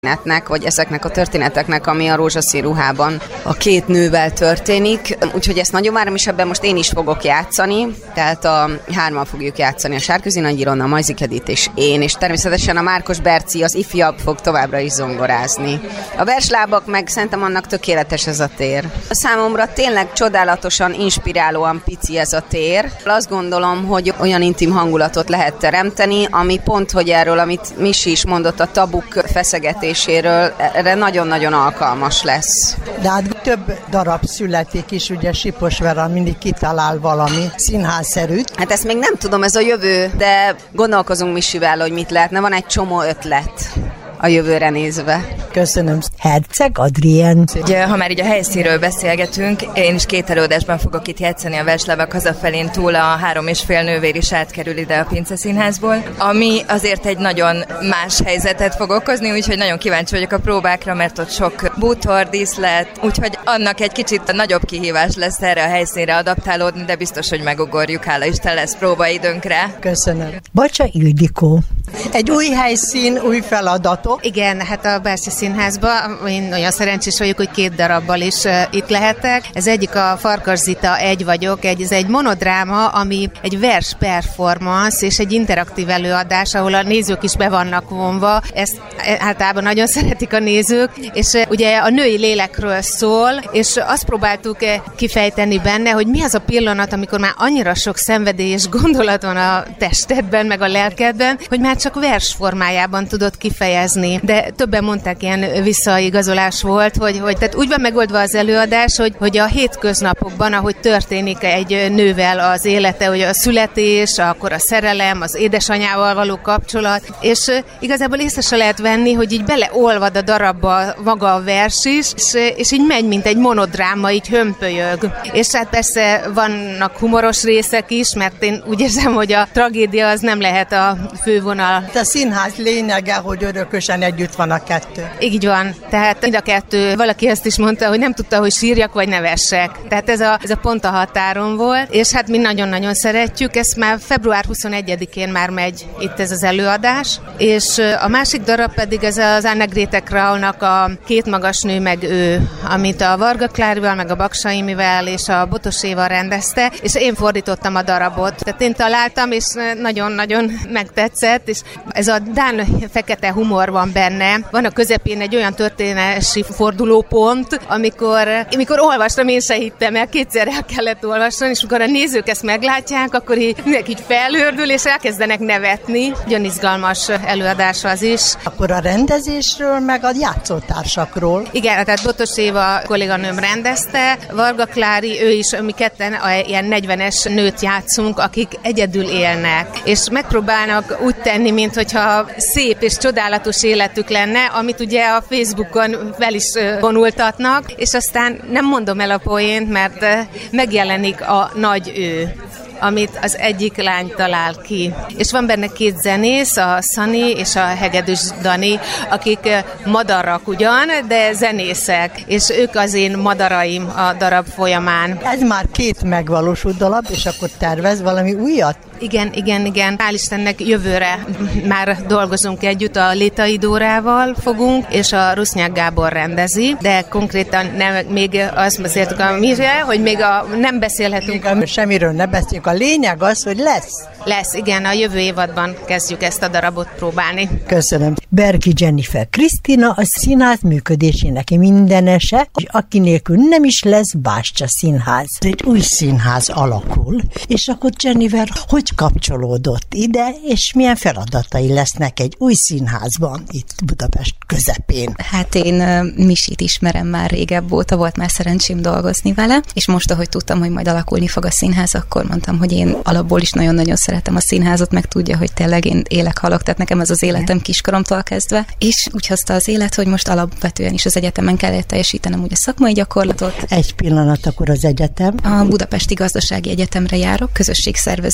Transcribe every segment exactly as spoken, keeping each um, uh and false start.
történetnek, vagy ezeknek a történeteknek, ami a Rózsaszín ruhában a két nővel történik. Úgyhogy ezt nagyon várom, és ebben most én is fogok játszani, tehát a hárman fogjuk játszani, a Sárközi Nagy Ilona, a Majzik Edit és én, és természetesen a Márkos Berci, az ifjabb fog továbbra is zongorázni. A verslábak meg szerintem annak tökéletes ez a tér. A számomra tényleg csodálatosan, inspirálóan pici ez a tér. Azt gondolom, hogy olyan intim hangulatot lehet teremteni, ami pont, hogy erről, amit Misi is mondott, a tabuk feszegetéséről, erre nagyon-nagyon alkalmas lesz. De hát több darab születik is, ugye Sipos Vera mindig kitalál valami színházszerűt. Hát ezt még nem tudom, ez a jövő, de gondolkozunk Misivel, hogy mit lehetne. Van egy csomó ötlet a jövőre nézve. Köszönöm. Herceg Adrien. Ugye, ha már így a helyszínről beszélgetünk, én is két előadásban fogok itt játszani a verslábak hazafelén túl, a három és fél nővér is átkerül ide a Pince Színházból, ami azért egy nagyon más helyzetet fog okozni, úgyhogy nagyon kíváncsi vagyok a próbákra, mert ott sok bútor, díszlet, úgyhogy annak egy kicsit nagyobb kihívás lesz erre a helyszínre adaptálódni, de biztos, hogy megugorjuk, hála Isten, lesz próbaidőnkre. Köszönöm. Bacsa Ildikó. Egy új helyszín, új feladatok. Igen, hát a Belső Színházban én olyan szerencsés vagyok, hogy két darabbal is uh, itt lehetek. Ez egyik a Farkas Zita, Egy vagyok, egy, ez egy monodráma, ami egy vers performance és egy interaktív előadás, ahol a nézők is be vannak vonva. Ezt általában nagyon szeretik a nézők, és uh, ugye a női lélekről szól, és azt próbáltuk uh, kifejteni benne, hogy mi az a pillanat, amikor már annyira sok szenvedély és gondolat van a testedben, meg a lelkedben, hogy már csak vers formájában tudod kifejezni. De többen mondták, ilyen visszaigazolás volt, hogy, hogy tehát úgy van megoldva az előadás, hogy, hogy a hétköznapokban, ahogy történik egy nővel az élete, hogy a születés, akkor a szerelem, az édesanyával való kapcsolat, és igazából észre se lehet venni, hogy így beleolvad a darabba maga a vers is, és, és így megy, mint egy monodráma, így hömpölyög. És hát persze vannak humoros részek is, mert én úgy érzem, hogy a tragédia az nem lehet a fővonal. A színház lényege, hogy örökösen együtt van a kettő. Így van. Tehát mind a kettő. Valaki ezt is mondta, hogy nem tudta, hogy sírjak vagy nevessek. Tehát ez a, ez a pont a határon volt, és hát mi nagyon-nagyon szeretjük. Ez már február huszonegyedikén már megy itt ez az előadás, és a másik darab pedig ez az Anne Grete Kraulnak a Két magas nő meg ő, amit a Varga Klárival, meg a Baksa Imivel és a Botos Éva rendezte, és én fordítottam a darabot. Tehát én találtam, és nagyon-nagyon megtetszett, és ez a dán fekete humor van benne. Van a közepén egy olyan történeti fordulópont, amikor, amikor olvastam, én se hittem el, kétszer el kellett olvasni, és amikor a nézők ezt meglátják, akkor így, mindenki így felhördül, és elkezdenek nevetni. Nagyon izgalmas előadás az is. Akkor a rendezésről, meg a játszótársakról. Igen, tehát Botos Éva kolléganőm rendezte, Varga Klári, ő is, mi ketten a ilyen negyvenes nőt játszunk, akik egyedül élnek, és megpróbálnak úgy tenni, mint hogyha szép és csodálatos életük lenne, amit ugye a Facebookon fel is vonultatnak, és aztán nem mondom el a poént, mert megjelenik a nagy ő, amit az egyik lány talál ki. És van benne két zenész, a Szani és a Hegedűs Dani, akik madarak ugyan, de zenészek, és ők az én madaraim a darab folyamán. Ez már két megvalósult darab, és akkor tervez valami újat? Igen, igen, igen. Hál' Istennek jövőre már dolgozunk együtt, a Létai Dórával fogunk, és a Rusznyák Gábor rendezi, de konkrétan nem, még azt beszéltük a mire, hogy még a, nem beszélhetünk. A... Semmiről ne beszéljünk. A lényeg az, hogy lesz. Lesz, igen, a jövő évadban kezdjük ezt a darabot próbálni. Köszönöm. Bergi Jennifer Krisztina a színház működésének mindenese, és aki nélkül nem is lesz Bástya Színház. Egy új színház alakul, és akkor Jennifer hogy kapcsolódott ide, és milyen feladatai lesznek egy új színházban itt Budapest közepén? Hát én uh, Misit ismerem már régebb óta, volt már szerencsém dolgozni vele, és most, ahogy tudtam, hogy majd alakulni fog a színház, akkor mondtam, hogy én alapból is nagyon-nagyon szeretem a színházat, meg tudja, hogy tényleg én élek, halok, tehát nekem ez az életem kiskoromtól kezdve, és úgy hozta az élet, hogy most alapvetően is az egyetemen kellett teljesítenem úgy a szakmai gyakorlatot. Egy pillanat, akkor az egyetem. A Budapesti Gazdasági Egyetemre járok, közösségszervező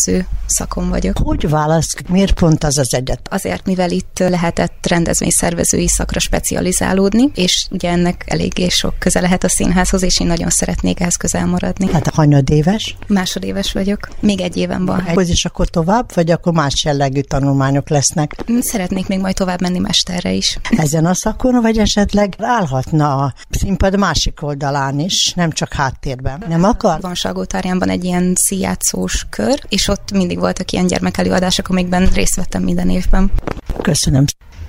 szakon vagyok. Hogy válasz, miért pont az az egyetem? Azért, mivel itt lehetett rendezvényszervezői szakra specializálódni, és ugye ennek eléggé sok köze lehet a színházhoz, és én nagyon szeretnék ehhez közel maradni. Hát hanyadéves? Másodéves vagyok. Még egy éven van. Egy, és akkor tovább, vagy akkor más jellegű tanulmányok lesznek? Szeretnék még majd tovább menni mesterre is. Ezen a szakon, vagy esetleg állhatna a színpad másik oldalán is, nem csak háttérben. Nem akar? Van Salgótarjánban egy ilyen színjátszós kör, és ott mindig voltak ilyen gyermekelőadások, amikben részt vettem minden évben. Köszönöm.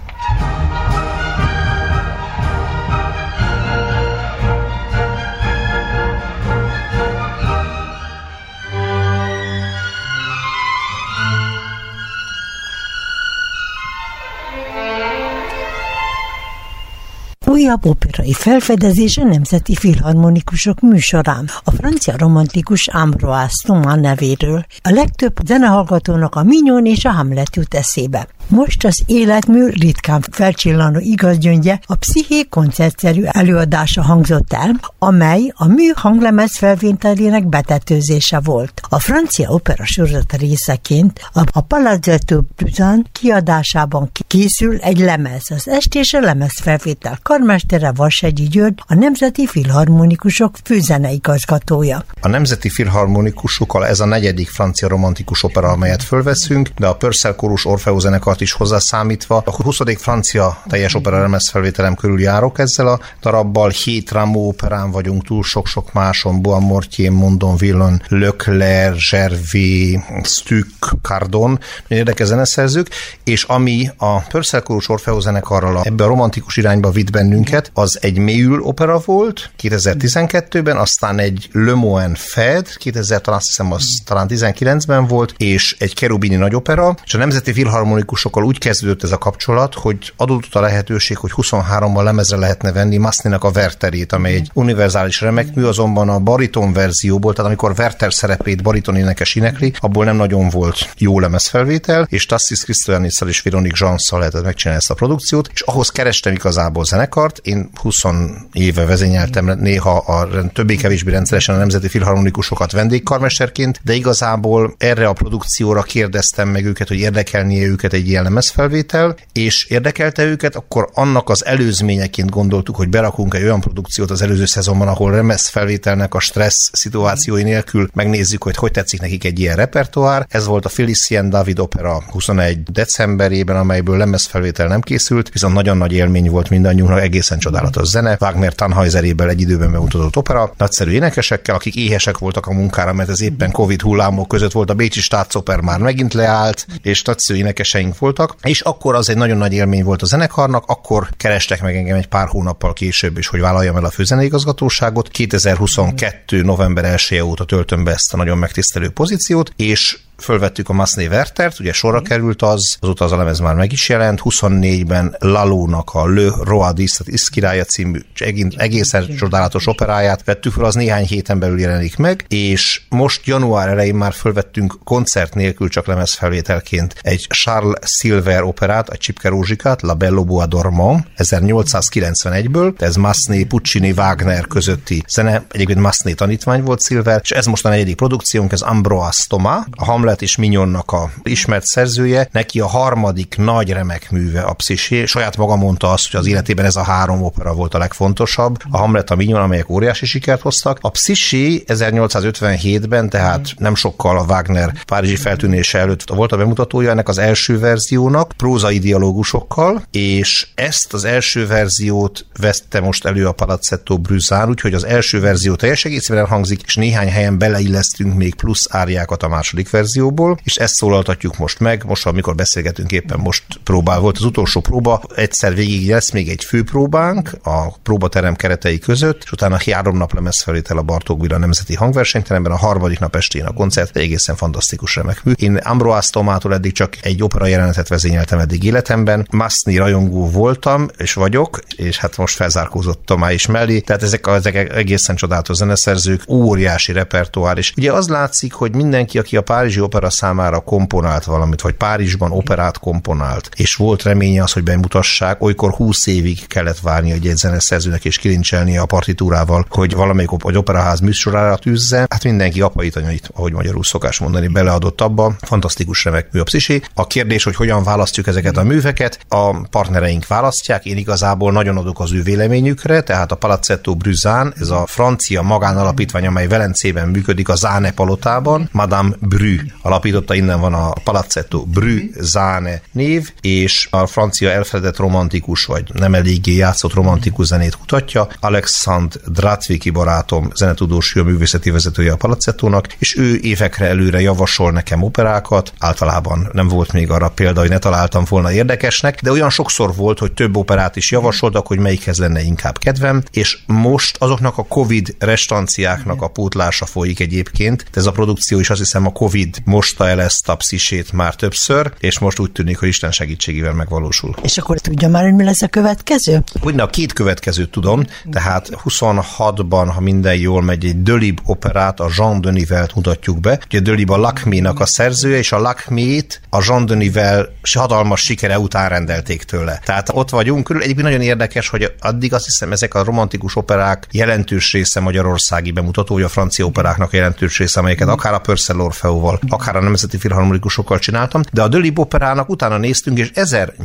Újabb operai felfedezés a Nemzeti Filharmonikusok műsorán, a francia romantikus Ambroise Thomas nevéről. A legtöbb zenehallgatónak a Mignon és a Hamlet jut eszébe. Most az életmű ritkán felcsillanó igazgyöngye, a Psziché koncertszerű előadása hangzott el, amely a mű hanglemez felvételének betetőzése volt. A francia opera sorozat részeként a Palazzetto Bruzan kiadásában készül egy lemez. Az estés a lemezfelvétel karmestere Vassegyi György, a Nemzeti Filharmonikusok főzeneigazgatója. A Nemzeti Filharmonikusokkal ez a negyedik francia romantikus opera, amelyet fölveszünk, de a Purcell kórus Orfeó zenekart is hozzászámítva. A huszadik francia teljes opera lemezfelvételem körül járok ezzel a darabbal. Hét Rameau operán vagyunk túl, sok-sok máson, Bois-Mortier, Mondonvillon, Leclerc, Gervais, Stuck, Cardon, érdekes zeneszerzők, és ami a Purcell kórus Orfeó zenekarral ebbe a romantikus irányba vitt bennünket, az egy Méhul opera volt kétezer-tizenkettőben, aztán egy Le Moine Fed, kétezer, talán azt hiszem, az talán tizenkilencben volt, és egy Cherubini nagyopera, és a Nemzeti Filharmonikusokkal úgy kezdődött ez a kapcsolat, hogy adódott a lehetőség, hogy huszonháromban lemezre lehetne venni Massenet a Wertherét, amely egy univerzális remekmű, azonban a bariton verzióból, tehát amikor Werther szerepét bariton énekes énekli, abból nem nagyon volt jó lemezfelvétel, és Tassis Christoyanissal és Véronique Jansszal lehetett megcsinálni ezt a produkciót, és ahhoz kerestem igazából zenekart. Én húsz éve vezényeltem néha a többé-kevésbé rendszeresen a Nemzeti Filharmonikusokat vendégkarmesterként, de igazából erre a produkcióra kérdeztem meg őket, hogy érdekelnie őket egy ilyen lemezfelvétel, és érdekelte őket, akkor annak az előzményeként gondoltuk, hogy berakunk egy olyan produkciót az előző szezonban, ahol lemezfelvételnek a stressz szituációi nélkül megnézzük, hogy hogy tetszik nekik egy ilyen repertoár. Ez volt a Félicien David opera huszonegy decemberében, amelyből lemezfelvétel nem készült, viszont nagyon nagy élmény volt mindannyiunknak, egészen csodálatos zene. Wagner Tannhäuseréből egy időben bemutatott opera, nagyszerű énekesekkel, akik éhesek voltak a munkára, mert ez éppen Covid hullámok között volt, a Bécsi Staatsoper már megint leállt, és nagyszerű énekeseink voltak, és akkor az egy nagyon nagy élmény volt a zenekarnak, akkor kerestek meg engem egy pár hónappal később is, hogy vállaljam el a főzeneigazgatóságot. kétezer-huszonkettő november elseje óta töltöm be ezt a nagyon megtisztelő pozíciót, és fölvettük a Massenet Werthert, ugye sorra került az, azóta az a lemez már meg is jelent, huszonnégyben Lalónak a Le Roi d'Is, Is királya című egészen csodálatos operáját vettük fel, az néhány héten belül jelenik meg, és most január elején már fölvettünk koncert nélkül csak lemezfelvételként egy Charles Silver operát, a Csipke Rózsikát, La Belle au Bois dormant, ezernyolcszázkilencvenegyből, ez Massenet, Puccini, Wagner közötti zene, egyébként Massenet tanítvány volt Silver, és ez most a negyedik produkciónk, ez Ambroise Thomas, a Hamlet és Mignonnak a ismert szerzője, neki a harmadik nagy remek műve a Psziché. Saját maga mondta azt, hogy az életében ez a három opera volt a legfontosabb, a Hamlet, a Mignon, amelyek óriási sikert hoztak. A Psziché ezernyolcszázötvenhétben, tehát nem sokkal a Wagner párizsi feltűnése előtt volt a bemutatója ennek az első verziónak, prózai dialógusokkal, és ezt az első verziót vette most elő a Palazzetto Bruzan, úgyhogy az első verzió teljes egészében elhangzik, és néhány helyen beleillesztünk még plusz áriákat a második verzióból, és ezt szólaltatjuk most meg. Most, amikor beszélgetünk, éppen most próbál volt az utolsó próba, egyszer végig lesz még egy főpróbánk a próbaterem keretei között, és utána három nap lemezfelvétel a Bartók Béla Nemzeti Hangversenyteremben, a harmadik nap estén a koncert, egy egészen fantasztikus remek mű. Én Ambroise Thomastól eddig csak egy opera jelenetet vezényeltem eddig életemben, Massenet rajongó voltam, és vagyok, és hát most felzárkózott Tomá is mellé, tehát ezek, ezek egészen csodálatos zeneszerzők, óriási repertoár, és ugye az látszik, hogy mindenki, aki a párizsi Opera számára komponált valamit, vagy Párizsban operát komponált, és volt reménye az, hogy bemutassák, olykor húsz évig kellett várni egy zeneszerzőnek és kilincselnie a partitúrával, hogy valamelyik op- operaház műsorára tűzze. Hát mindenki apai anyait, ahogy magyarul szokás mondani, beleadott abba. Fantasztikus remek mű a Pszicché. A kérdés, hogy hogyan választjuk ezeket a műveket, a partnereink választják, én igazából nagyon adok az ő véleményükre, tehát a Palazzetto Bruzán, ez a francia magánalapítvány, amely Velencében működik a Záne palotában, Madame Bru alapította, innen van a Palazzetto Bruzane név, és a francia elfeledett romantikus, vagy nem eléggé játszott romantikus zenét kutatja. Alexandre Dratviki barátom, zenetudós, a művészeti vezetője a Palazzettónak, és ő évekre előre javasol nekem operákat. Általában nem volt még arra példa, hogy ne találtam volna érdekesnek, de olyan sokszor volt, hogy több operát is javasoltak, hogy melyikhez lenne inkább kedvem, és most azoknak a Covid restanciáknak a pótlása folyik egyébként. Ez a produkció is azt hiszem a Covid mosta el ezt a Pszichét már többször, és most úgy tűnik, hogy Isten segítségével megvalósul. És akkor tudja már, hogy mi lesz a következő? Ugyan a két következőt tudom, tehát huszonhatban, ha minden jól megy, egy Delibes operát, a Jean de Nivelle-t mutatjuk be. Ugye Delibes a Lakmé-nak a szerzője, és a Lakmét a Jean de Nivelle hatalmas sikere után rendelték tőle. Tehát ott vagyunk körül. Egyébként nagyon érdekes, hogy addig azt hiszem, ezek a romantikus operák jelentős része magyarországi bemutatója, a francia operáknak jelentős része, amelyeket akár a Purcell Orfeóval, akár a Nemzeti Filharmonikusokkal csináltam, de a Delibes operának utána néztünk, és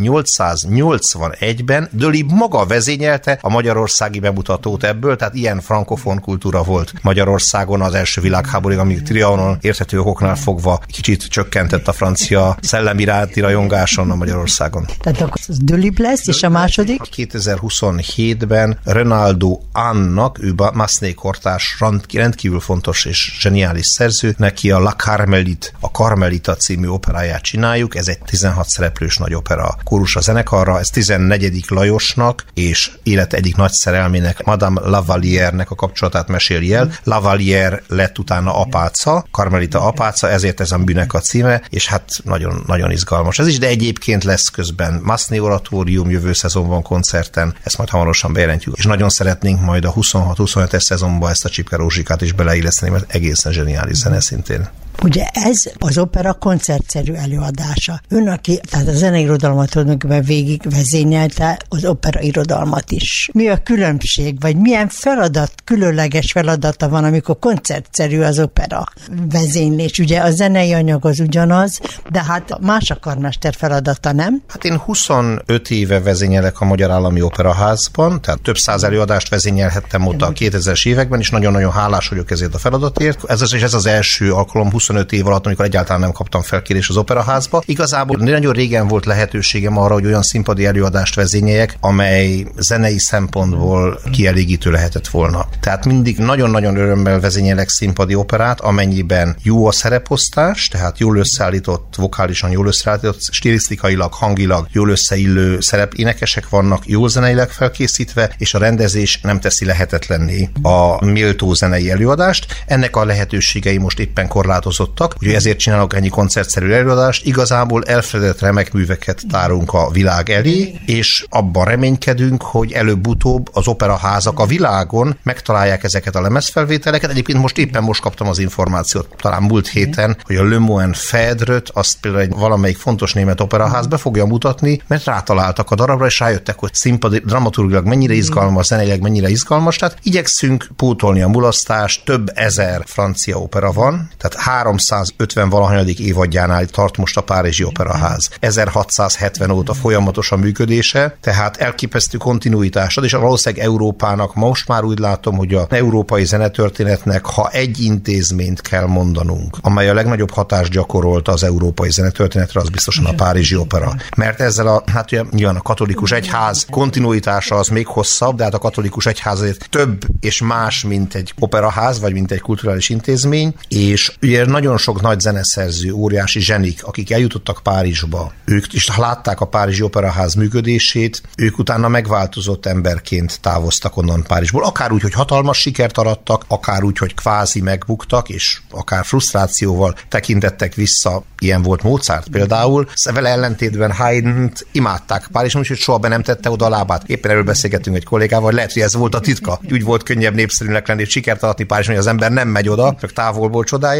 ezernyolcszáznyolcvanegyben Delibes maga vezényelte a magyarországi bemutatót ebből, tehát ilyen frankofon kultúra volt Magyarországon az első világháborúig, amíg Trianon érthető okoknál fogva kicsit csökkentett a francia szellem iránti rajongáson a Magyarországon. Tehát akkor az Delibes lesz, és a második? kétezer-huszonhétben Rinaldo Annak, ő Massenet kortárs, rendkívül fontos és zseniális szerző, neki a La Carmelite, a Karmelita című operáját csináljuk, ez egy tizenhat szereplős nagy opera kórus a zenekarra, ez tizennegyedik Lajosnak és élet egyik nagy szerelmének, Madame Lavalière-nek a kapcsolatát meséli el. Lavalière lett utána apáca, Karmelita apáca, ezért ez a műnek a címe, és hát nagyon, nagyon izgalmas ez is, de egyébként lesz közben Massenet oratórium jövő szezonban koncerten, ezt majd hamarosan bejelentjük, és nagyon szeretnénk majd a huszonhat-huszonhetes szezonban ezt a Csipke Rózsikát is beleilleszteni, mert egészen zseniális zene szintén. Ugye ez az opera koncertszerű előadása. Ön, aki tehát a zeneirodalmat tulajdonképpen végig vezényelte, az opera irodalmat is. Mi a különbség, vagy milyen feladat, különleges feladata van, amikor koncertszerű az opera vezénylés? Ugye a zenei anyag az ugyanaz, de hát más a karmester feladata, nem? Hát én huszonöt éve vezényelek a Magyar Állami Operaházban, tehát több száz előadást vezényelhettem ott a kétezres években, és nagyon-nagyon hálás vagyok ezért a feladatért. Ez az, és ez az első alkalom huszonöt év alatt, amikor egyáltalán nem kaptam felkérést az operaházba. Igazából nagyon régen volt lehetőségem arra, hogy olyan színpadi előadást vezényeljek, amely zenei szempontból kielégítő lehetett volna. Tehát mindig nagyon-nagyon örömmel vezényelek színpadi operát, amennyiben jó a szereposztás, tehát jól összeállított, vokálisan jól összeállított, stilisztikailag, hangilag jól összeillő szerepénekesek vannak, jól zeneileg felkészítve, és a rendezés nem teszi lehetetlenné a méltó zenei előadást. Ennek a lehetőségei most éppen korlátozottak, úgyhogy ezért csinálok ennyi koncertszerű előadást. Igazából elfeledett remek műveket tárunk a világ elé, és abban reménykedünk, hogy előbb-utóbb az operaházak a világon megtalálják ezeket a lemezfelvételeket. Egyébként most éppen most kaptam az információt, talán múlt héten, hogy a Le Moine Fedröt, azt például egy valamelyik fontos német operaház be fogja mutatni, mert rátaláltak a darabra, és rájöttek, hogy színpadi dramaturgilag mennyire izgalmas, zeneileg mennyire izgalmas. Tehát igyekszünk pótolni a mulasztást, több ezer francia opera van, tehát háromszázötven valahanyadik évadjánál tart most a Párizsi Operaház. ezerhatszázhetven óta folyamatos a működése, tehát elképesztő kontinuitást ad, és valószínűleg Európának most már úgy látom, hogy az európai zenetörténetnek, ha egy intézményt kell mondanunk, amely a legnagyobb hatást gyakorolta az európai zenetörténetre, az biztosan a Párizsi Opera. Mert ezzel a, hát ugye nyilván a katolikus egyház kontinuitása az még hosszabb, de hát a katolikus egyház azért több és más, mint egy operaház, vagy mint egy kulturális intézmény, és ugye nagyon sok nagy zeneszerző, óriási zsenik, akik eljutottak Párizsba, ők is látták a Párizsi Operaház működését, ők utána megváltozott emberként távoztak onnan Párizsból, akár úgy, hogy hatalmas sikert arattak, akár úgy, hogy kvázi megbuktak, és akár frusztrációval tekintettek vissza, ilyen volt Mozart például. Vele ellentétben Haydnt imádták Párizsban, úgyhogy soha be nem tette oda a lábát. Éppen erről beszélgettünk egy kollégával, lehet, hogy ez volt a titka. Úgy volt könnyebb népszerűnek lenni, sikert aratni Párizsban, hogy az ember nem megy oda, csak távolból csodálják, és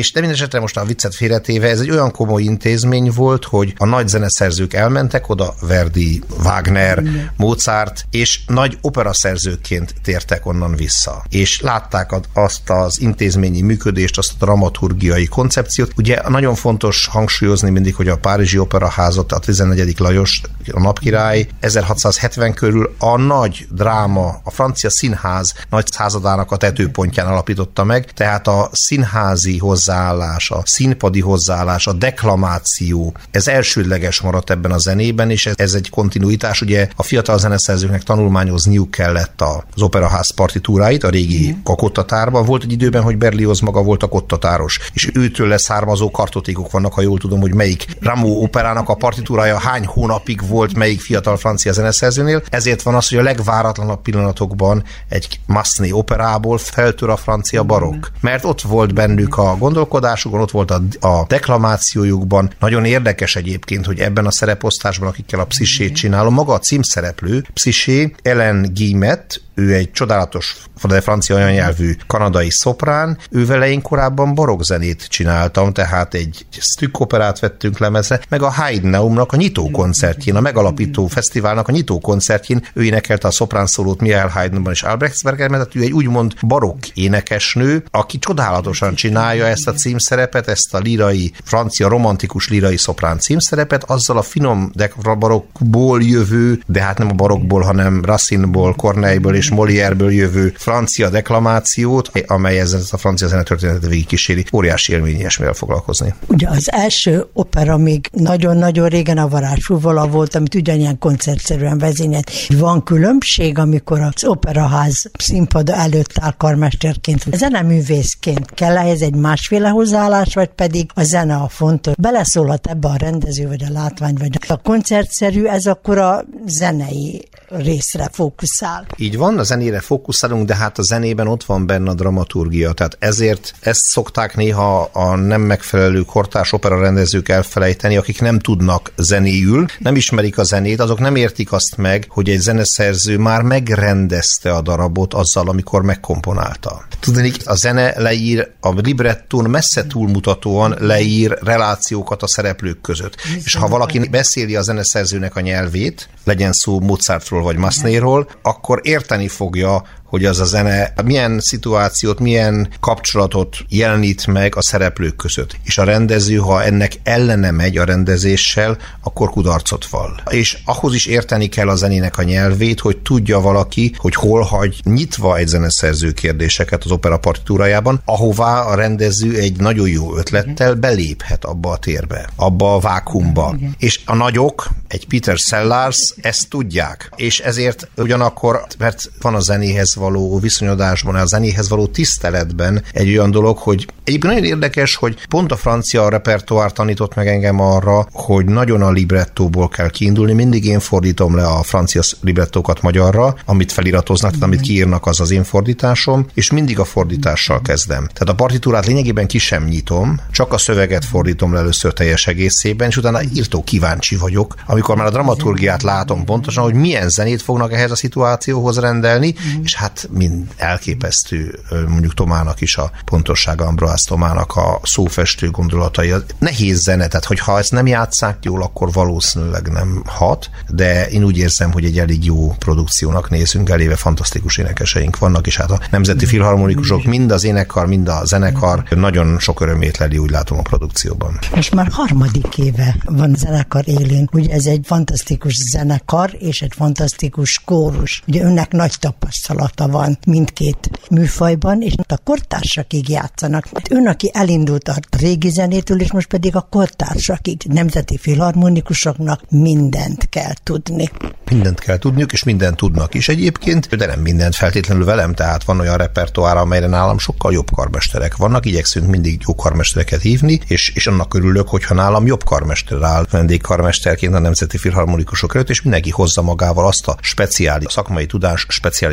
és de mindesetre most a viccet félretéve, ez egy olyan komoly intézmény volt, hogy a nagy zeneszerzők elmentek oda, Verdi, Wagner, Mozart, és nagy operaszerzőként tértek onnan vissza. És látták azt az intézményi működést, azt a dramaturgiai koncepciót. Ugye nagyon fontos hangsúlyozni mindig, hogy a Párizsi Operaházat, a tizennegyedik Lajos, a napkirály ezerhatszázhetven körül a nagy dráma, a francia színház nagy századának a tetőpontján alapította meg, tehát a színházi hozzáállás, a színpadi hozzáállás, a deklamáció, ez elsődleges maradt ebben a zenében, és ez, ez egy kontinuitás. Ugye a fiatal zeneszerzőknek tanulmányozniuk kellett az Operaház partitúráit, a régi mm. kokottatárban. Volt egy időben, hogy Berlioz maga volt a kottatáros, és őtől leszármazó kartotékok vannak, ha jól tudom, hogy melyik Rameau operának a partitúrája hány hónapig volt melyik fiatal francia zeneszerzőnél. Ezért van az, hogy a legváratlanabb pillanatokban egy Massenet operából feltör a francia barokk. Mert ott volt bennük a gondolkodásukban, ott volt a, a deklamációjukban. Nagyon érdekes egyébként, hogy ebben a szereposztásban, akikkel a Psychét csinálom, maga a címszereplő, Psyché, Ellen Guillemette, ő egy csodálatos, de francia anyanyelvű kanadai szoprán, ő vele én korábban barokkzenét csináltam, tehát egy sztükkoperát vettünk lemezre, meg a Heidenaumnak a nyitókoncertjén, a megalapító fesztiválnak a nyitókoncertjén ő énekelte a szoprán szólót Michael Haydnban és Albrechtsbergerben, tehát ő egy úgymond barokk énekesnő, aki csodálatosan csinálja ezt a címszerepet, ezt a lírai, francia romantikus lírai szoprán címszerepet, azzal a finom, de barokkból jövő, de hát nem a barokkból, hanem Racineból, Corneille-ből és Molière-ből jövő francia deklamációt, amely ezzel a francia zenetörténetet végigkíséri. Óriási élmény ilyesmivel foglalkozni. Ugye az első opera még nagyon-nagyon régen a Varázsfúvola volt, amit ugyanilyen koncertszerűen vezényelt. Van különbség, amikor az Operaház színpada előtt áll karmesterként, zeneművészként kell ehhez egy másféle hozzáállás, vagy pedig a zene a fontos. Beleszólhat ebbe a rendező, vagy a látvány, vagy a koncertszerű, ez akkor a zenei részre fókuszál. Így van, a zenére fókuszálunk, de hát a zenében ott van benne a dramaturgia, tehát ezért ezt szokták néha a nem megfelelő kortárs opera rendezők elfelejteni, akik nem tudnak zenéül, nem ismerik a zenét, azok nem értik azt meg, hogy egy zeneszerző már megrendezte a darabot azzal, amikor megkomponálta. Tudni, a zene leír, a librettón messze túlmutatóan leír relációkat a szereplők között. És ha valaki beszéli a zeneszerzőnek a nyelvét, legyen szó Mozartról vagy Massenetről, akkor érteni fogja, hogy az a zene milyen szituációt, milyen kapcsolatot jelenít meg a szereplők között. És a rendező, ha ennek ellene megy a rendezéssel, akkor kudarcot vall. És ahhoz is érteni kell a zenének a nyelvét, hogy tudja valaki, hogy hol hagy nyitva egy zeneszerző kérdéseket az opera partitúrájában, ahová a rendező egy nagyon jó ötlettel beléphet abba a térbe, abba a vákuumba. És a nagyok, egy Peter Sellars ezt tudják. És ezért ugyanakkor, mert van a zenéhez való viszonyodásban, a zenéhez való tiszteletben egy olyan dolog, hogy egyébként nagyon érdekes, hogy pont a francia repertoár tanított meg engem arra, hogy nagyon a librettóból kell kiindulni. Mindig én fordítom le a francia librettókat magyarra, amit feliratoznak, tehát amit kiírnak, az az én fordításom, és mindig a fordítással kezdem. Tehát a partitúrát lényegében ki sem nyitom, csak a szöveget fordítom le először teljes egészében, és utána írtó kíváncsi vagyok, amikor már a dramaturgiát látom pontosan, hogy milyen zenét fognak ehhez a szituációhoz rendelni, és hát mind elképesztő, mondjuk Tomának is a pontossága, Ambroise Tomának a szófestő gondolatai. Nehéz zene, tehát hogyha ezt nem játsszák jól, akkor valószínűleg nem hat, de én úgy érzem, hogy egy elég jó produkciónak nézünk elébe, fantasztikus énekeseink vannak, és hát a nemzeti filharmonikusok, mind az énekkar, mind a zenekar nagyon sok örömét leli, úgy látom a produkcióban. És már harmadik éve van zenekar élén, ugye ez egy fantasztikus zenekar, és egy fantasztikus kórus. Ugye önnek nagy tapasztalata van mindkét műfajban, és a kortársakig játszanak. Ön, aki elindult a régi zenétől, és most pedig a kortársakig. Nemzeti filharmonikusoknak mindent kell tudni. Mindent kell tudniuk, és mindent tudnak is egyébként, de nem mindent feltétlenül velem, tehát van olyan repertoár, amelyre nálam sokkal jobb karmesterek vannak, igyekszünk mindig jó karmestereket hívni, és, és annak örülök, hogyha nálam jobb karmester áll vendégkarmesterként a nemzeti filharmonikusok előtt, és mindenki hozza magával azt a speciális szakmai tudás, speciális repertoár,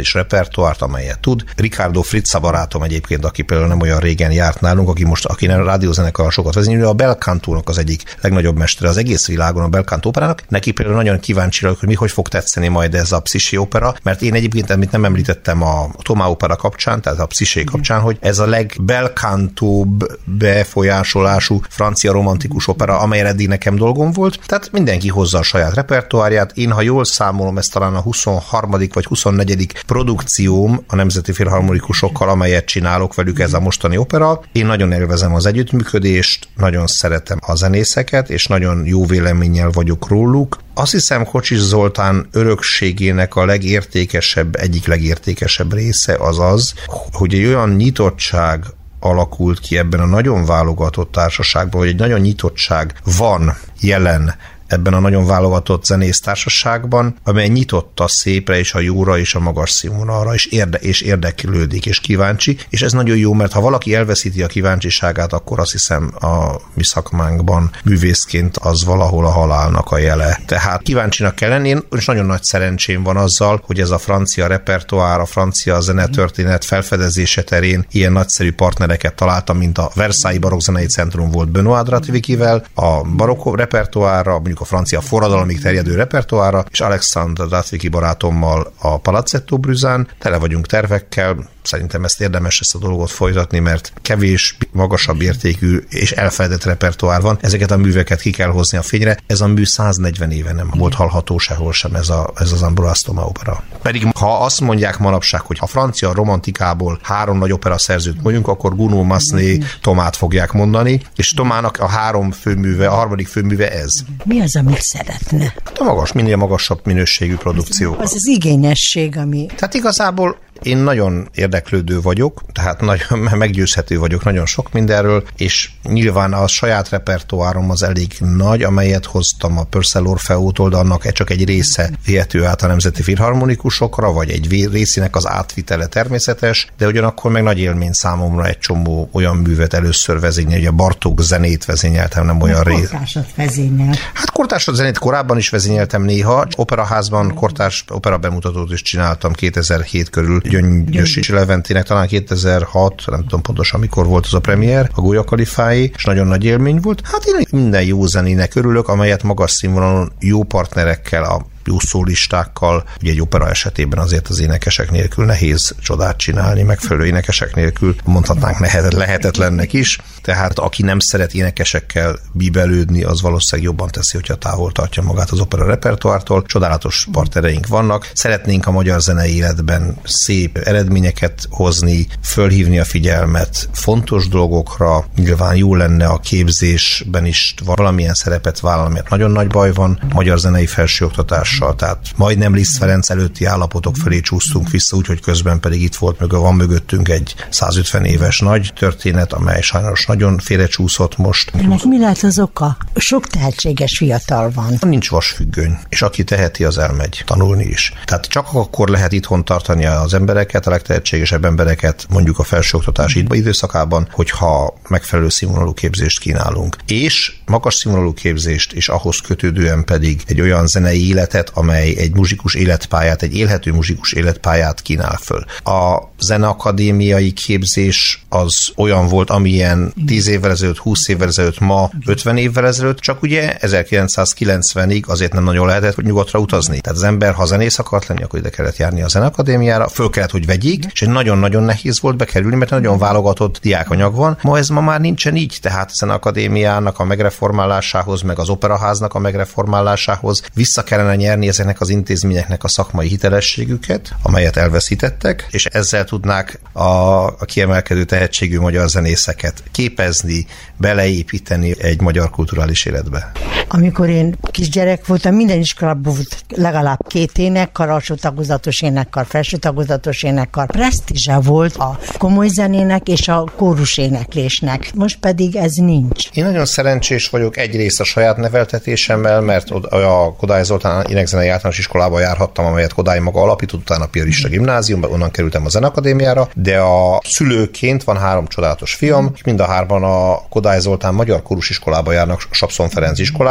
repertoárt, amelyet tud. Ricardo Frizza barátom egyébként, aki például nem olyan régen járt nálunk, aki most, aki nem rádiózenekarral sokat vezényel, a bel cantónak az egyik legnagyobb mestere az egész világon, a bel canto operának. Neki például nagyon kíváncsi vagyok, hogy mi hogy fog tetszeni majd ez a Psyché opera, mert én egyébként, amit nem említettem a Tomá opera kapcsán, tehát a Psyché kapcsán, hogy ez a legbelkantóbb befolyásolású francia romantikus opera, amelyre eddig nekem dolgom volt. Tehát mindenki hozza a saját repertoárját. Én, ha jól számolom, ez talán a huszonharmadik vagy huszonnegyedik produkcióm a Nemzeti Filharmonikusokkal, amelyet csinálok velük, ez a mostani opera. Én nagyon élvezem az együttműködést, nagyon szeretem a zenészeket, és nagyon jó véleménnyel vagyok róluk. Azt hiszem, Kocsis Zoltán örökségének a legértékesebb, egyik legértékesebb része az az, hogy egy olyan nyitottság alakult ki ebben a nagyon válogatott társaságban, hogy egy nagyon nyitottság van jelen ebben a nagyon válogatott zenésztársaságban, amely nyitott a szépre és a jóra és a magas színvonalra, és, érde, és érdeklődik, és kíváncsi, és ez nagyon jó, mert ha valaki elveszíti a kíváncsiságát, akkor azt hiszem a mi szakmánkban művészként az valahol a halálnak a jele. Tehát kíváncsinak kell lenni, és nagyon nagy szerencsém van azzal, hogy ez a francia repertoár, a francia zenetörténet felfedezése terén ilyen nagyszerű partnereket találtam, mint a Versailles Barokkzenei Centrum volt Benoît Dratvikivel, a barokk repertoárra, mondjuk a francia forradalomig terjedő repertoárra, és Alexandre Dratviki barátommal a Palazzetto Bruzán. Tele vagyunk tervekkel, szerintem ezt érdemes ezt a dolgot folytatni, mert kevés, magasabb értékű és elfeledett repertoár van. Ezeket a műveket ki kell hozni a fényre. Ez a mű száznegyven éve nem volt hallható sehol sem, ez, a, ez az Ambroise Thomas opera. Pedig ha azt mondják manapság, hogy a francia romantikából három nagy opera szerzőt mondjuk, akkor Gounod, Massenet, Tomát fogják mondani, és Tomának a három főműve, a harmadik főműve ez. Mi az, amit szeretne? A magas, minél magasabb minőségű produkció. Az az igényesség, ami... Tehát igazából én nagyon érdeklődő vagyok, tehát nagyon meggyőzhető vagyok nagyon sok mindenről, és nyilván a saját repertoárom az elég nagy, amelyet hoztam a Purcell Orfeótól, de annak csak egy része vihető át a Nemzeti Filharmonikusokra, vagy egy részének az átvitele természetes, de ugyanakkor meg nagy élmény számomra egy csomó olyan művet először vezényelni, ugye a Bartók zenét vezényeltem, nem olyan rész. Kortársat vezényel. Hát kortársat zenét korábban is vezényeltem néha, operaházban kortárs opera bemutatót is csináltam kétezer-hét körül, Gyöngyösi Leventének, talán kétezer-hat, nem tudom pontosan mikor volt az a premier, a Gólyakalifái, és nagyon nagy élmény volt. Hát én minden jó zenének örülök, amelyet magas színvonalon jó partnerekkel, a jó szólistákkal, ugye egy opera esetében azért az énekesek nélkül nehéz csodát csinálni, megfelelő énekesek nélkül mondhatnánk lehetetlennek is, tehát aki nem szeret énekesekkel bíbelődni, az valószínűleg jobban teszi, hogyha távol tartja magát az opera repertoártól. Csodálatos partnereink vannak, szeretnénk a magyar zenei életben szép eredményeket hozni, fölhívni a figyelmet fontos dolgokra, nyilván jó lenne a képzésben is valamilyen szerepet vállalni, mert nagyon nagy baj van magyar zenei felsőoktatás, tehát majdnem Liszt Ferenc előtti állapotok felé csúsztunk vissza, úgyhogy közben pedig itt volt, mögött van mögöttünk egy százötven éves nagy történet, amely sajnos nagyon félrecsúszott most. Ennek mi lehet az oka? Sok tehetséges fiatal van. Nincs vasfüggöny, és aki teheti, az elmegy tanulni is. Tehát csak akkor lehet itthon tartani az embereket, a legtehetségesebb embereket, mondjuk a felsőoktatási időszakában, hogyha megfelelő színvonalú képzést kínálunk. És magas színvonalú képzést, és ahhoz kötődően pedig egy olyan zenei életet, amely egy muzsikus életpályát, egy élhető muzsikus életpályát kínál föl. A zeneakadémiai képzés az olyan volt, amilyen tíz évvel ezelőtt, húsz évvel ezelőtt, ma ötven évvel ezelőtt, csak ugye ezerkilencszázkilencvenig azért nem nagyon lehetett, hogy nyugatra utazni. Tehát az ember, ha zenész akart lenni, akkor ide kellett járni a zeneakadémiára, föl kellett, hogy vegyék, és nagyon-nagyon nehéz volt bekerülni, mert nagyon válogatott diákanyag van. Ma ez ma már nincsen így, tehát a zeneakadémiának a megreformálásához, meg az operaháznak a megreformálásához vissza kellene nyerni ezeknek az intézményeknek a szakmai hitelességüket, amelyet elveszítettek, és ezzel tudnák a, a kiemelkedő tehetségű magyar zenészeket képezni, beleépíteni egy magyar kulturális életbe. Amikor én kisgyerek voltam, minden iskolában volt legalább két énekkar, alsó tagozatos énekkar, felső tagozatos énekkar. Presztízse volt a komoly zenének és a kórus éneklésnek. Most pedig ez nincs. Én nagyon szerencsés vagyok egyrészt a saját neveltetésemmel, mert a Kodály Zoltán énekzenei általános iskolába járhattam, amelyet Kodály maga alapított, utána a piarista gimnáziumba, onnan kerültem a Zeneakadémiára, de a szülőként van három csodálatos fiam, mind a hárman a Kodály Zoltán magyar kórus iskolába járnak, Sapszon Ferenc iskoláján,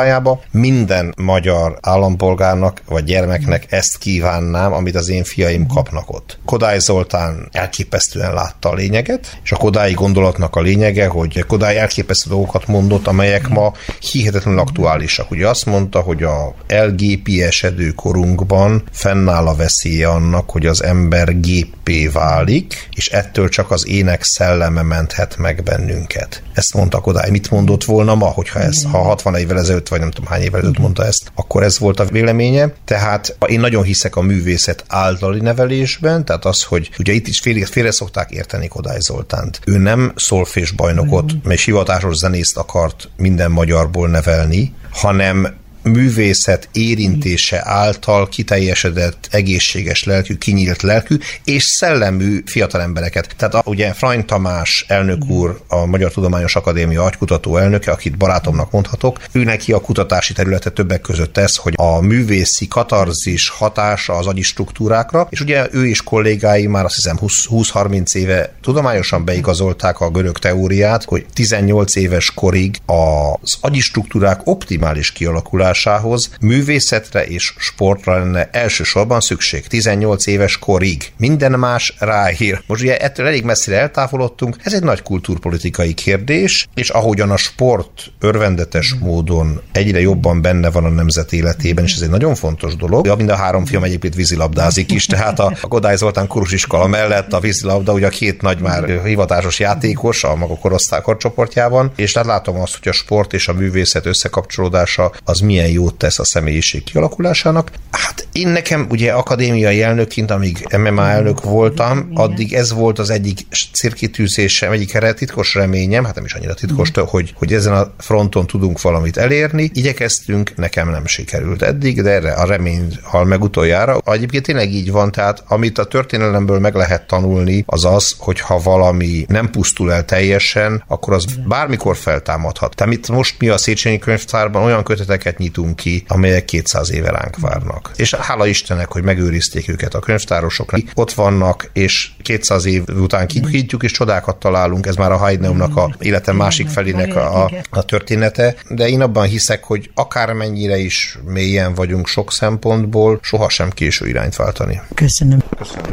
iskolájába. Minden magyar állampolgárnak vagy gyermeknek ezt kívánnám, amit az én fiaim kapnak ott. Kodály Zoltán elképesztően látta a lényeget, és a kodályi gondolatnak a lényege, hogy Kodály elképesztő dolgokat mondott, amelyek ma hihetetlenül aktuálisak. Ugye azt mondta, hogy a elgépiesedő korunkban fennáll a veszélye annak, hogy az ember géppé válik, és ettől csak az ének szelleme menthet meg bennünket. Ezt mondta Kodály. Mit mondott volna ma, hogyha ez, ha hatvan évvel ezelőtt, vagy nem tudom hány évvel ezelőtt mondta ezt, akkor ez volt a véleménye. Tehát én nagyon hiszek a művészet általi nevelésben, tehát az, hogy ugye itt is félre, félre szokták érteni Kodály Zoltánt. Ő nem szolfés bajnokot, mely hivatásos zenészt akart minden magyarból nevelni, hanem művészet érintése által kiteljesedett, egészséges lelkű, kinyílt lelkű és szellemű fiatal embereket. Tehát a, ugye Frany Tamás elnök úr, a Magyar Tudományos Akadémia agykutató elnöke, akit barátomnak mondhatok, ő neki a kutatási területe többek között ez, hogy a művészi katarzis hatása az agyi struktúrákra, és ugye ő és kollégái már azt hiszem húsz-harminc éve tudományosan beigazolták a görög teóriát, hogy tizennyolc éves korig az agyi struktúrák optimális kialakulása művészetre és sportra lenne elsősorban szükség. tizennyolc éves korig. Minden más ráír. Most ugye ettől elég messzire eltávolodtunk, ez egy nagy kultúrpolitikai kérdés, és ahogyan a sport örvendetes módon egyre jobban benne van a nemzet életében, és ez egy nagyon fontos dolog. Ja, mind a három fiam egyébként vízilabdázik is, tehát a, a Kodály Zoltán korusiskola mellett a vízilabda, ugye a két nagy már hivatásos játékos a maga korosztály korcsoportjában, és tehát látom azt, hogy a sport és a művészet összekapcsolódása az milyen jót tesz a személyiség kialakulásának. Hát én nekem ugye akadémiai elnökként, amíg em em á elnök voltam, addig ez volt az egyik célkitűzésem, egyik titkos reményem, hát nem is annyira titkos, hogy, hogy ezen a fronton tudunk valamit elérni. Igyekeztünk, nekem nem sikerült eddig, de erre a remény hal meg utoljára. Egyébként tényleg így van, tehát amit a történelemből meg lehet tanulni, az az, hogy ha valami nem pusztul el teljesen, akkor az bármikor feltámadhat. Tehát itt most mi a Széchenyi Könyvtárban olyan köteteket nyitunk ki, amelyek kétszáz éve ránk várnak. És hála Istennek, hogy megőrizték őket a könyvtárosok. Ott vannak, és kétszáz év után kinyitjuk, és csodákat találunk. Ez már a Haydnumnak a élete másik felének a, a, a története. De én abban hiszek, hogy akármennyire is mélyen vagyunk sok szempontból, sohasem késő irányt váltani. Köszönöm. Köszönöm.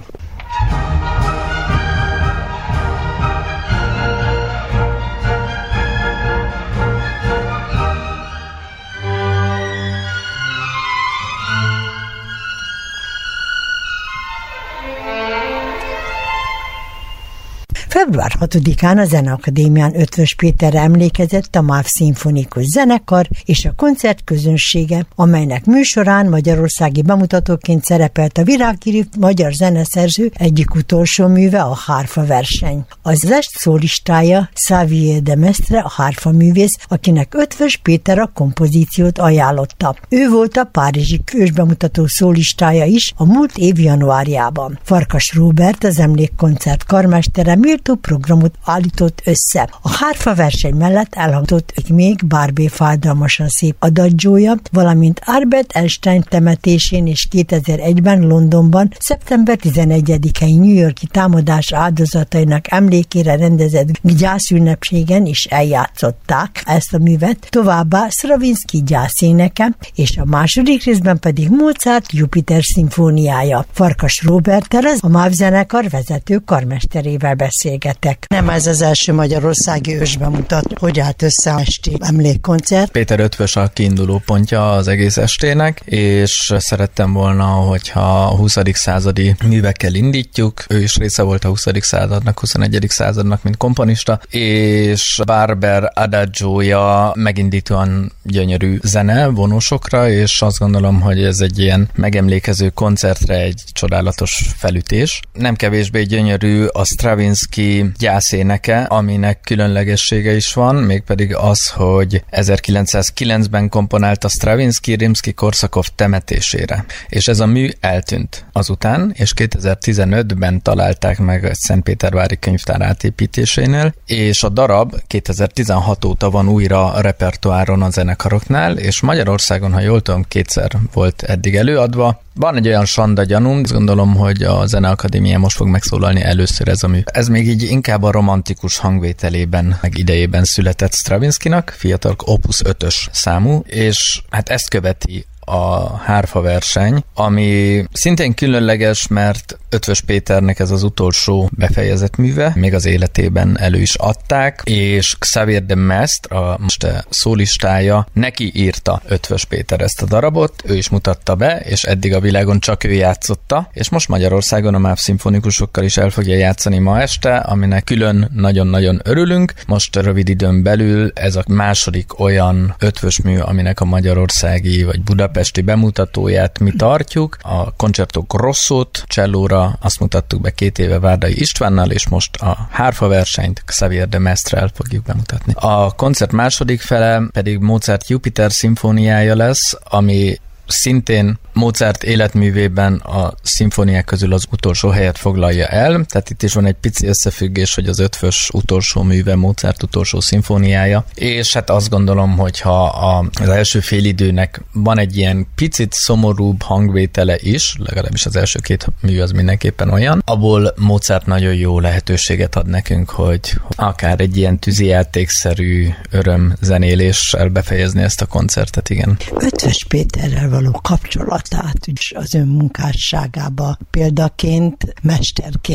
február hatodikán a Zeneakadémián Ötvös Péterre emlékezett a MÁV Szimfonikus Zenekar és a koncert közönsége, amelynek műsorán magyarországi bemutatóként szerepelt a virágírű magyar zeneszerző egyik utolsó műve, a hárfa verseny. Az est szólistája Xavier de Mestre, a hárfa művész, akinek Ötvös Péter a kompozíciót ajánlotta. Ő volt a párizsi ősbemutató szólistája is a múlt év januárjában. Farkas Róbert, az emlékkoncert karmestere méltó programot állított össze. A hárfa verseny mellett elhangzott még Barbie fájdalmasan szép adagyója, valamint Albert Einstein temetésén és kétezer-egyben Londonban szeptember tizenegyedikei New York-i támadás áldozatainak emlékére rendezett gyászünnepségen is eljátszották ezt a művet, továbbá Stravinsky gyászéneke, és a második részben pedig Mozart Jupiter szimfóniája. Farkas Róberttel, a MÁV zenekar vezető karmesterével beszélgetek. Nem ez az első magyarországi ősbemutat, hogy állt össze a esti emlékkoncert. Péter Ötvös a kiinduló pontja az egész estének, és szerettem volna, hogyha a huszadik századi művekkel indítjuk. Ő is része volt a huszadik századnak, huszonegyedik századnak, mint komponista, és Barber adagiója megindítóan gyönyörű zene vonósokra, és azt gondolom, hogy ez egy ilyen megemlékező koncertre egy csodálatos felütés. Nem kevésbé gyönyörű a Stravinsky gyászéneke, aminek különlegessége is van, mégpedig az, hogy ezerkilencszázkilencben komponálta Stravinsky Rimszky-Korsakov temetésére. És ez a mű eltűnt azután, és kétezer-tizenötben találták meg a Szentpétervári könyvtár átépítésénél, és a darab kétezer-tizenhat óta van újra a repertoáron a zenekaroknál, és Magyarországon, ha jól tudom, kétszer volt eddig előadva, Van egy olyan sanda gyanúm, azt gondolom, hogy a Zeneakadémián most fog megszólalni először ez a mű. Ez még így inkább a romantikus hangvételében, meg idejében született Stravinskynak, fiatal opus ötös számú, és hát ezt követi a hárfa verseny, ami szintén különleges, mert Eötvös Péternek ez az utolsó befejezett műve, még az életében elő is adták, és Xavier de Maistre, a most szólistája, neki írta Eötvös Péter ezt a darabot, ő is mutatta be, és eddig a világon csak ő játszotta, és most Magyarországon a MÁV szimfonikusokkal is el fogja játszani ma este, aminek külön nagyon-nagyon örülünk. Most rövid időn belül ez a második olyan ötvös mű, aminek a magyarországi vagy budapesti bemutatóját mi tartjuk. A Concerto Grossót csellóra azt mutattuk be két éve Várdai Istvánnal, és most a hárfa versenyt Xavier de Maistre-rel fogjuk bemutatni. A koncert második fele pedig Mozart Jupiter szimfóniája lesz, ami szintén Mozart életművében a szimfóniák közül az utolsó helyet foglalja el, tehát itt is van egy pici összefüggés, hogy az ötvös utolsó műve Mozart utolsó szimfóniája, és hát azt gondolom, hogyha az első félidőnek van egy ilyen picit szomorúbb hangvétele is, legalábbis az első két mű az mindenképpen olyan, abból Mozart nagyon jó lehetőséget ad nekünk, hogy akár egy ilyen tűzijátékszerű örömzenéléssel befejezni ezt a koncertet, igen. Eötvös Péterrel való kapcsolatát is az ön munkásságába példaként, mesterként